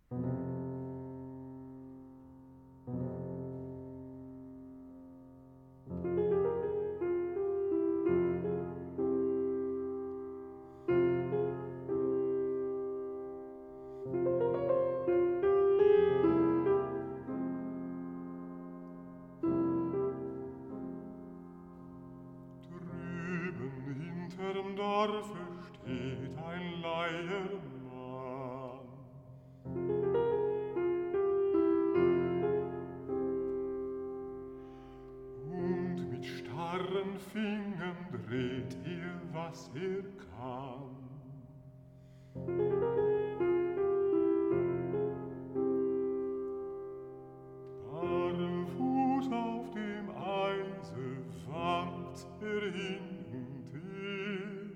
Hinterm Dorfe steht ein Leiermann. Und mit starren Fingern dreht was kann. Barfuß auf dem Eise wankt hin und her.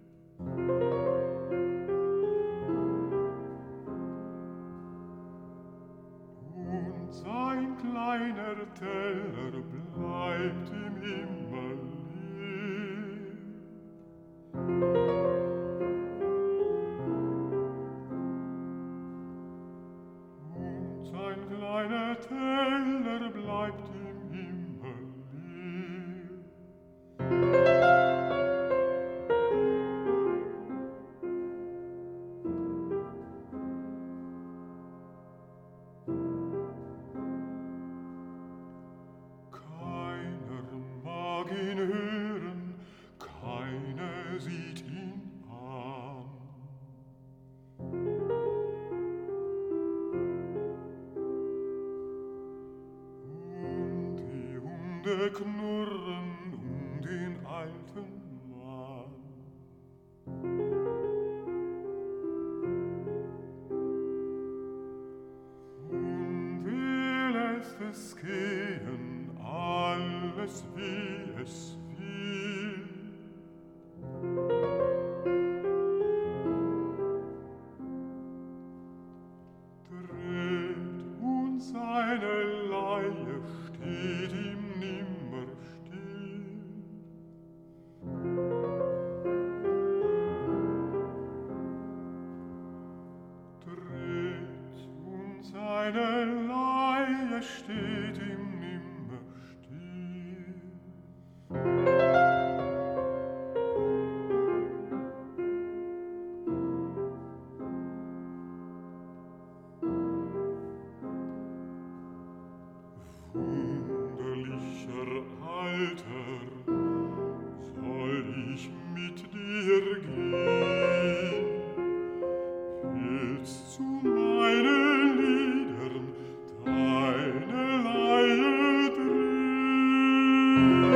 Und sein kleiner Teller bleibt ihm immer leer. Und sein kleiner Teller bleibt ihm immer leer. Keiner mag ihn hören, keiner sieht ihn an. Und die Hunde knurren den alten Mann. Und lässt es gehen, alles wie es will. Dreht und seine Leier steht ihm nimmer still. Dreht und seine Leier steht ihm nimmer still. Wunderlicher Alter, soll ich mit dir gehen? Willst zu meinen Liedern deine Leier drehen?